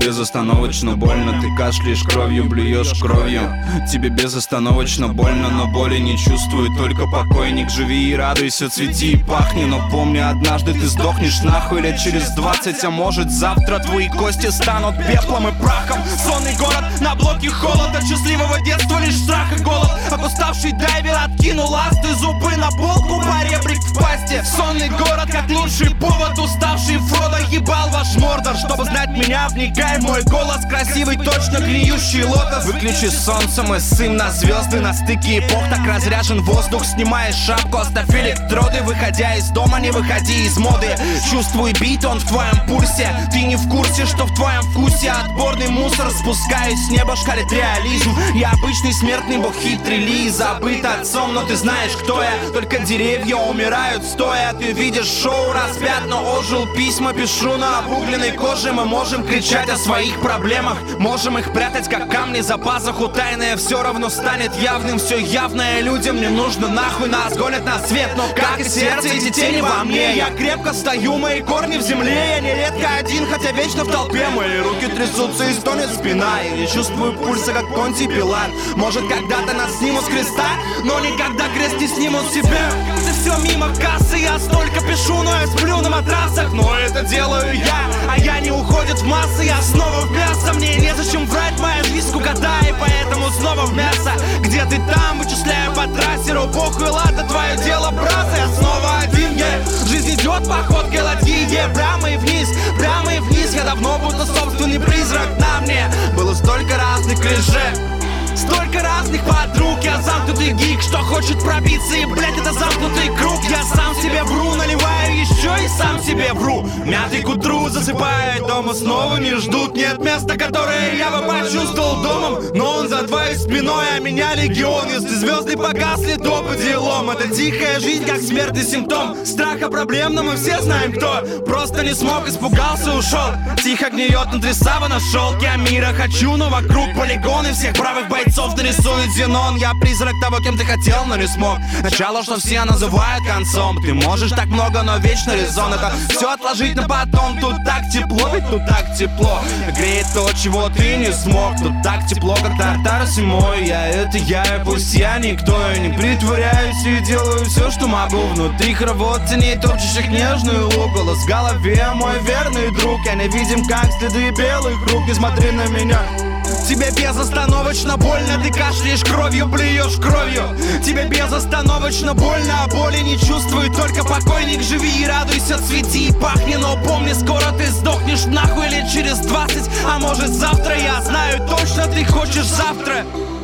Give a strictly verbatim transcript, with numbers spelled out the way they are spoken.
безостановочно больно. Ты кашляешь кровью, блюешь кровью. Тебе безостановочно больно, но боли не чувствую, только покойник. Живи и радуйся, цвети и пахни. Но помни, однажды ты сдохнешь нахуй лет через двадцать. А может завтра твои кости станут пеплом и прахом. Сонный город на блоке холода, счастливого детства лишь страх и голод. Опуставший дайвер откинул ласты, зубы на полку, по ребрик в пасти. Сонный город как лучший повод, уставший Фродо ебал ваш Мордор. Чтобы знать меня, вникай в мой голос, красивый, точно гниющий лотос. Выключи солнце, мы сын на звезды, на стыке эпох так разряжен воздух. Снимай шапку, оставь электроды, выходя из дома, не выходи из моды. Чувствуй бит, он в твоем пульсе. Ты не в курсе, что в твоем вкусе отборный мусор. Спускаюсь с неба, шкалит реализм. Я обычный смертный, бог хитрый ли, забыт отцом, но ты знаешь, кто я. Только деревья умирают стоя. Ты видишь шоу распят, но ожил. Письма пишу на обугленной коже. Мы можем кричать о своих проблемах, можем их прятать, как камни за пазуху. Тайное все равно станет явным. Все явное людям не нужно, нахуй нас гонят на свет. Но как и сердце, эти тени во мне. Я крепко стою, мои корни в земле. Я нередко один, хотя вечно в толпе. Мои руки трясутся и стонет спина. Я не чувствую пульса, как Понтий Пилат. Может, когда-то нас снимут с креста, но никогда крест не снимут с себя. Ты все мимо кассы, я столько пишу, но я сплю на матрасах. Но это делаю я, а я не уходит в массы. Я снова в мясо, мне незачем врать, моя жизнь скукота. И поэтому снова в мясо. Где ты там, вычисляю по трассеру. Похуй, ладно, твое дело, брат. Я снова один, я yeah. Жизнь идет походкой ладьи, yeah. Прямо и вниз, прямо и вниз. Я давно будто собственный призрак на мне. Было столько разных клише, столько разных подруг. Я замкнутый гик, что хочет пробиться. И, блять, это замкнутый круг. Я сам себе вру, наливаю еще и сам себе вру. Мятый к утру засыпает, дома снова не ждут. Нет места, которое я бы почувствовал домом. Но он за твоей спиной, а меня легион. Если звезды погасли, то по делам. Это тихая жизнь, как смертный симптом. Страха проблем, но мы все знаем кто. Просто не смог, испугался, ушел. Тихо гниет внутри сава, нашел. Я мира хочу, но вокруг полигоны всех правых бойцов нарисует Зенон. Я призрак того, кем ты хотел, но не смог. Начало, что все называют концом. Ты можешь так много, но вечно резон. Это все отложить на потом. Тут так тепло, ведь тут так тепло. Греет то, чего ты не смог. Тут так тепло, как тартар зимой. Я это я, и пусть я никто. Я не притворяюсь и делаю все, что могу. Внутри хоровод теней, топчущих нежную лук. Голос в голове, мой верный друг. Я не видим, как следы белых рук. Не смотри на меня. Тебе безостановочно больно, ты кашляешь кровью, блюешь кровью. Тебе безостановочно больно, а боли не чувствует только покойник. Живи и радуйся, цвети и пахни. Но помни, скоро ты сдохнешь нахуй лет через двадцать. А может завтра, я знаю точно, ты хочешь завтра.